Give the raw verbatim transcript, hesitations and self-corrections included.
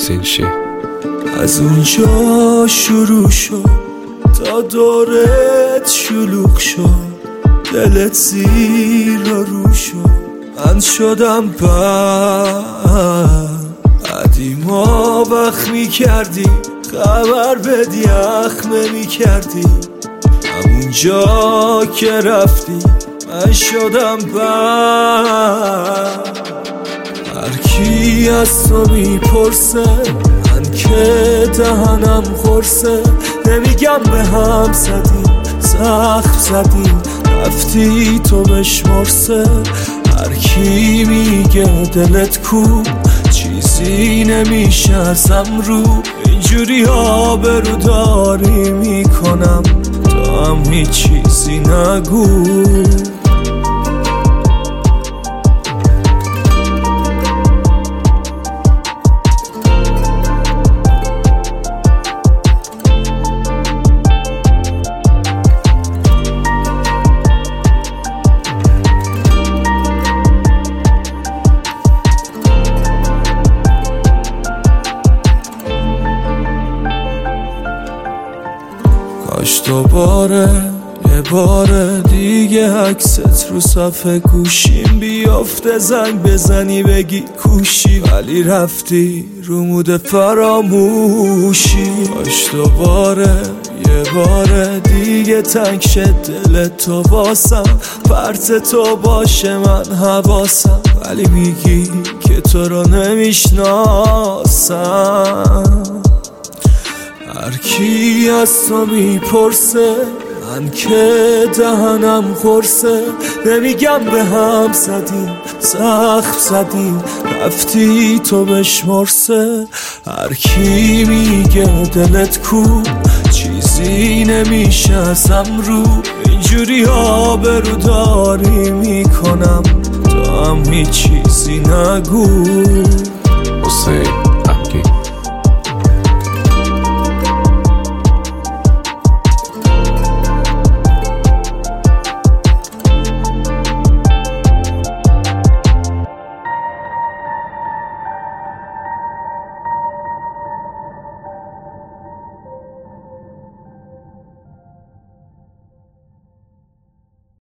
سینشی. از اونجا شروع شد تا دورت شلوغ شد، دلت زیر و رو شد، من شدم بد. قدیما وقت می کردی خبر بدی اخمه می کردی، همونجا که رفتی من شدم بد. هر کی از تو میپرسه من که دهنم خورسه، نمیگم به هم زدی زخم زدی رفتی تو بشمرسه. هر کی میگه دلت کو چیزی نمیشه ازم رو، اینجوری آبرو داری میکنم تا هم هیچ چیزی نگو. کاش دوباره یه بار دیگه عکست رو صفحه گوشیم بیافته، زنگ بزنی بگی کوشی، ولی رفتی رو مود فراموشی. کاش دوباره یه بار دیگه تنگ شد دل تو واسم، پرت تو باشه من حواسم، ولی میگی که تو رو نمیشناسم. هر کی از تو میپرسه من که دهنم خورسه، نمیگم به هم زدیم زخم زدیم رفتی تو بشمرسه. هر کی میگه دلت کو چیزی نمیشه ازم رو، اینجوری آبرو داری میکنم تا هم هیچ چیزی نگو. حسین